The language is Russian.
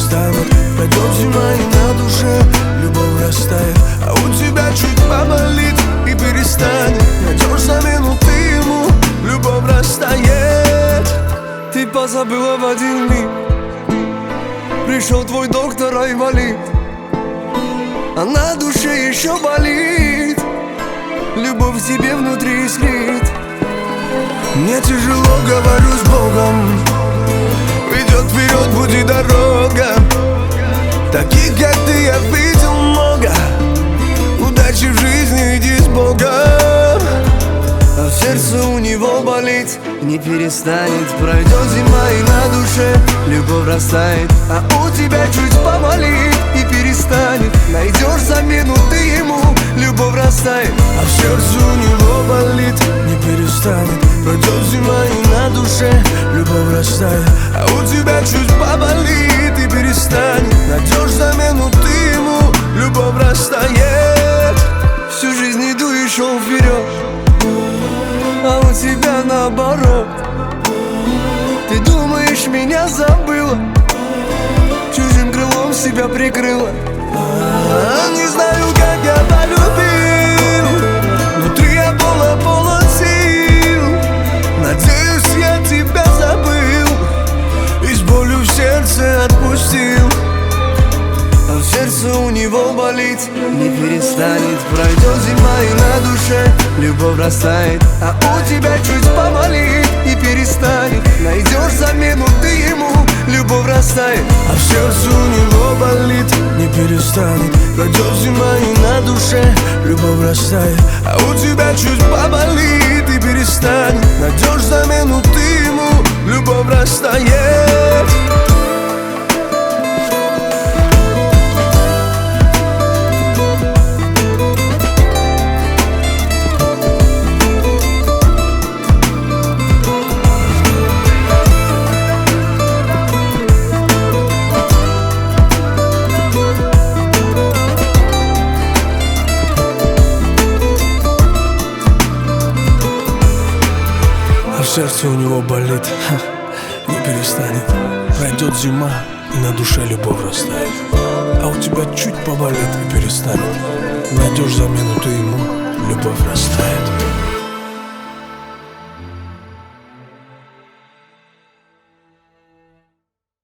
перестанет. Пройдет зима и на душе любовь растает, а у тебя чуть поболит и перестанет. Найдешь замену ты ему, любовь растает. Ты позабыла в один миг, пришел твой доктор Айвалид, а на душе еще болит, любовь в тебе внутри искрит. Мне тяжело, говорю с Богом, идет вперед пути дорога. Таких, как ты, я видел много. Удачи в жизни, иди с Богом. А в сердце у него болит, не перестанет. Пройдет зима и на душе любовь растает, а у тебя чуть поболит и перестанет. Найдешь замену ты ему, любовь растает. А в сердце у него болит, не перестанет. Пройдет зима и на душе любовь растает, а у тебя чуть поболит и перестанет. Найдешь замену ты ему, любовь растает. Всю жизнь иду и шел вперед, а у тебя наоборот. Ты думаешь, меня забыла, чужим крылом себя прикрыла. Не знаю, как я полюбил, внутри я полон сил. Надеюсь, я тебя забыл и с болью в сердце отпустил. А в сердце у него болит, не перестанет. Пройдет зима и на душе любовь растает, а у тебя чуть поболит и перестанет. Найдешь замену ты ему, любовь растает. А в сердце у него болит, не перестанет. Пройдет зима и на душе любовь растает, а у тебя чуть поболит и перестанет. Найдешь замену ты ему, любовь растает. А в сердце у него болит, не перестанет. Пройдет зима и на душе любовь растает, а у тебя чуть поболит и перестанет. Найдешь замену ты ему, любовь растает.